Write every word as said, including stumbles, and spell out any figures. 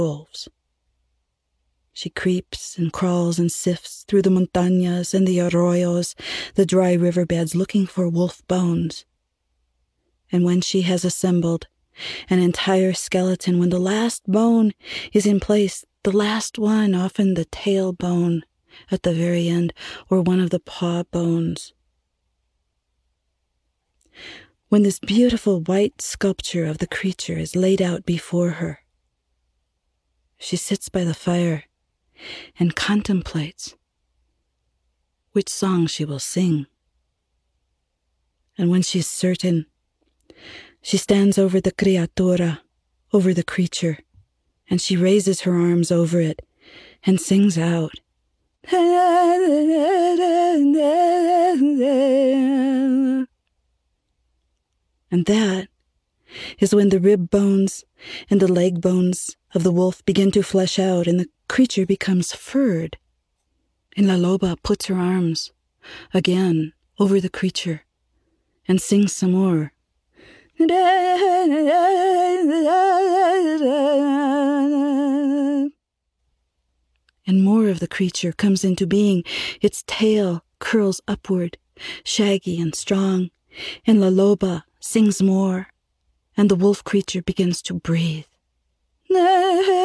wolves. She creeps and crawls and sifts through the montañas and the arroyos, the dry riverbeds, looking for wolf bones. And when she has assembled an entire skeleton, when the last bone is in place, the last one, often the tail bone at the very end, or one of the paw bones, when this beautiful white sculpture of the creature is laid out before her, she sits by the fire and contemplates which song she will sing. And when she's certain, she stands over the criatura, over the creature, and she raises her arms over it and sings out. And that is when the rib bones and the leg bones of the wolf begin to flesh out and the creature becomes furred. And La Loba puts her arms again over the creature and sings some more. And more of the creature comes into being. Its tail curls upward, shaggy and strong, and La Loba sings more, and the wolf creature begins to breathe.